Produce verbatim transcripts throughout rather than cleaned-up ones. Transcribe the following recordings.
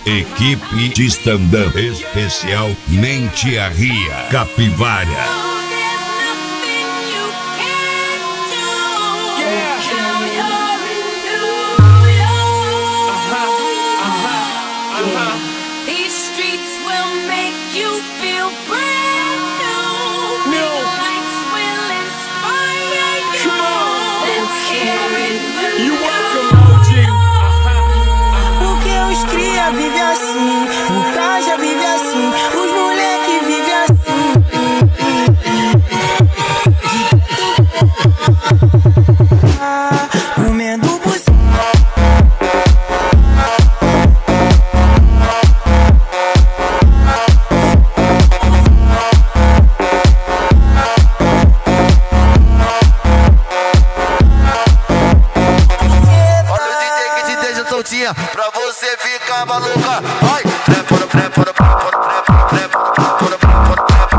Equipe de stand-up especial Mente a Ria Capivara. Vive assim, o Caja vive assim, os moleque vive assim. Ah, comendo buceta. Olha o D J que te deixa soltinha pra você ficar maluca. Ai, trepa no trepa no trepa no trepa no trepa no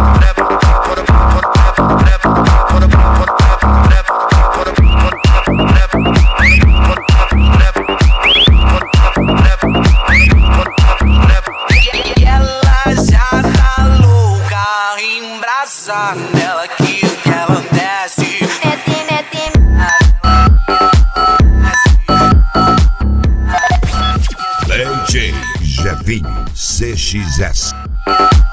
nela que ela desce. D J Jevinho C X S.